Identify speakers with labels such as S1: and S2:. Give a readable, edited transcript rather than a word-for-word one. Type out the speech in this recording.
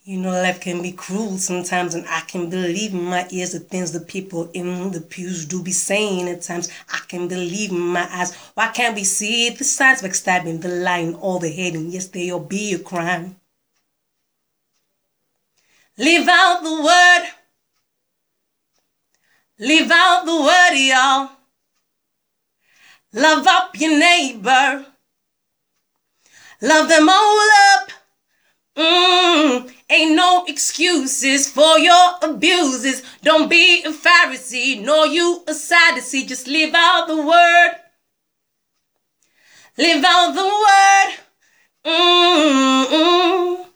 S1: You know, life can be cruel sometimes, and I can believe in my ears the things the people in the pews do be saying at times. I can believe in my eyes. Why can't we see the signs backstabbing, the lying, all the hating? Yes, they all be a crime. Leave out the word. Leave out the word, y'all. Love up your neighbor. Love them all up. Ain't no excuses for your abuses. Don't be a Pharisee, nor you a Sadducee. Just live out the word. Live out the word.